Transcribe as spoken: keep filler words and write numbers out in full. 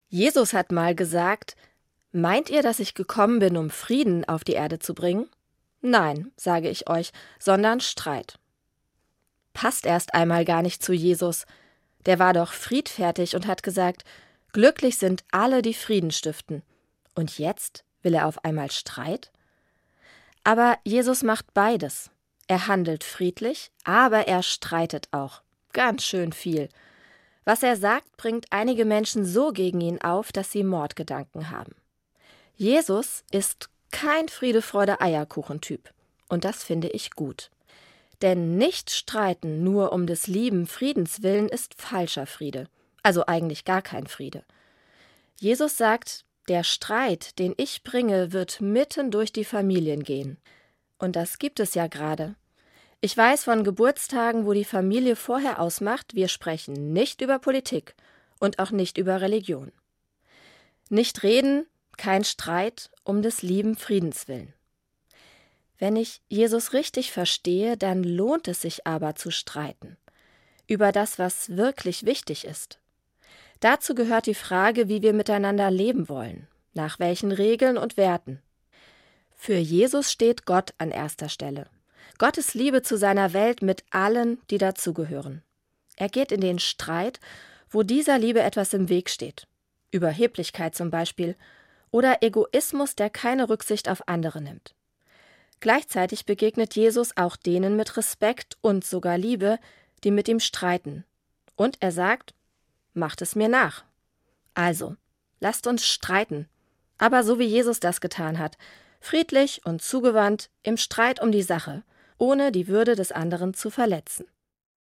Jesus hat mal gesagt: Meint ihr, dass ich gekommen bin, um Frieden auf die Erde zu bringen? Nein, sage ich euch, sondern Streit. Passt erst einmal gar nicht zu Jesus. Der war doch friedfertig und hat gesagt: Glücklich sind alle, die Frieden stiften. Und jetzt will er auf einmal Streit? Aber Jesus macht beides. Er handelt friedlich, aber er streitet auch. Ganz schön viel. Was er sagt, bringt einige Menschen so gegen ihn auf, dass sie Mordgedanken haben. Jesus ist kein Friede-Freude-Eierkuchen-Typ. Und das finde ich gut. Denn nicht streiten nur um des lieben Friedens willen ist falscher Friede. Also eigentlich gar kein Friede. Jesus sagt, der Streit, den ich bringe, wird mitten durch die Familien gehen. Und das gibt es ja gerade. Ich weiß von Geburtstagen, wo die Familie vorher ausmacht, wir sprechen nicht über Politik und auch nicht über Religion. Nicht reden, kein Streit, um des lieben Friedens willen. Wenn ich Jesus richtig verstehe, dann lohnt es sich aber zu streiten. Über das, was wirklich wichtig ist. Dazu gehört die Frage, wie wir miteinander leben wollen, nach welchen Regeln und Werten. Für Jesus steht Gott an erster Stelle. Gottes Liebe zu seiner Welt mit allen, die dazugehören. Er geht in den Streit, wo dieser Liebe etwas im Weg steht. Überheblichkeit zum Beispiel. Oder Egoismus, der keine Rücksicht auf andere nimmt. Gleichzeitig begegnet Jesus auch denen mit Respekt und sogar Liebe, die mit ihm streiten. Und er sagt: Macht es mir nach. Also, lasst uns streiten. Aber so wie Jesus das getan hat. Friedlich und zugewandt, im Streit um die Sache, ohne die Würde des anderen zu verletzen.